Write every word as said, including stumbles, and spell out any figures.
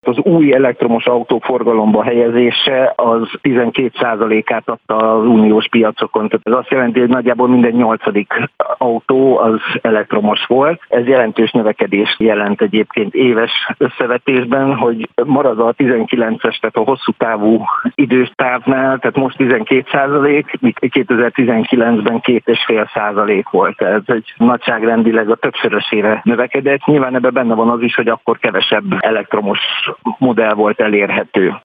az új elektromos autók forgalomba helyezése az tizenkét százalékát adta az uniós piacokon. Tehát ez azt jelenti, hogy nagyjából minden nyolcadik autó az elektromos volt. Ez jelentős növekedést jelent egyébként éves összevetésben, hogy marad a tizenkilences, tehát a hosszú távú időtávnál, tehát most tizenkét százalék, kétezer-tizenkilencben két és fél százalék volt. Ez egy nagyságrendileg a többszörösére növekedett. Nyilván ebben benne van az is, hogy akkor kevesebb elektromos modell volt elérhető.